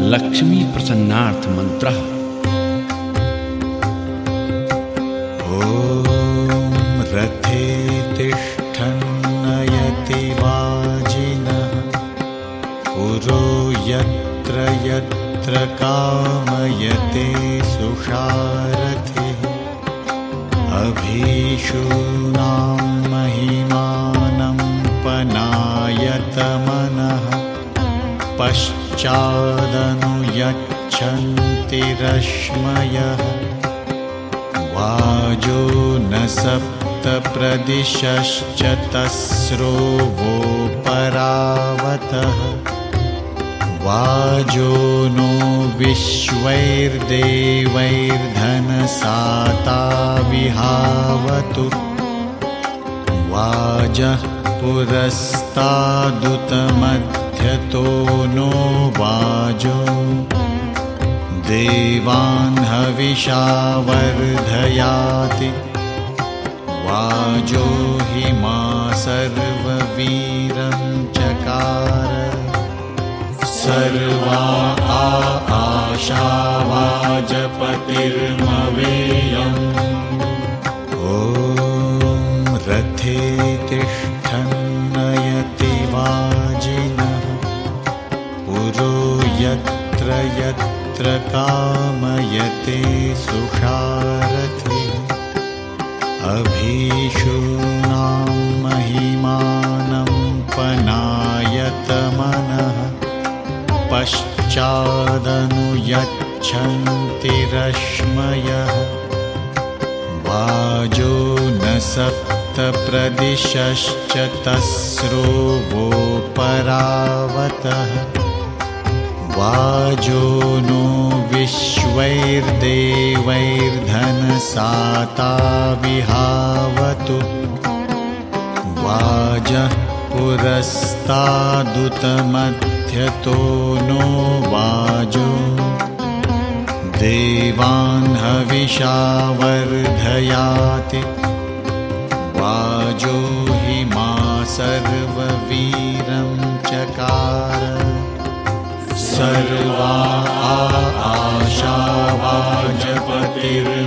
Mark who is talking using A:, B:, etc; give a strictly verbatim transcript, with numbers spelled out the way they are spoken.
A: लक्ष्मी प्रसन्नार्थ मंत्रः।
B: ॐ रथे तिष्ठन्नयति वाजिनः पुरो यत्र यत्र कामयते सुषारथिः अभीषूणां महिमानं पनायतमनः पश्चादनुयच्छन्ति रश्मयः वाजो न सप्त प्रदिशश्च तस्रो वो परावतः वाजो नो विश्वैर्देवैर्धनसाता विहावतु वाजः पुरस्तादुतमध्यतो नो वाजो देवान् हविषा वर्धयाति वाजो हि मा सर्ववीरं चकार सर्वा आशावाजपतिर्मवेयम् ॐ रथे तिष्ठन्नयति वाजिनः पुरो यत्र यत्र कामयते सुषारथिः अभीषूणां महिमानं पनायतमनः पश्चादनुयच्छन्ति रश्मयः वाजो न सप्त प्रदिशश्च तस्रो वो परावतः वाजो नो विश्वैर्देवैर्धनसाता विहावतु वाजः पुरस्तादुतमध्यतो नो वाजो देवान् हविषा वर्धयाति वाजो हि मा सर्ववीरं चकार सर्वा आशावाजपतिर्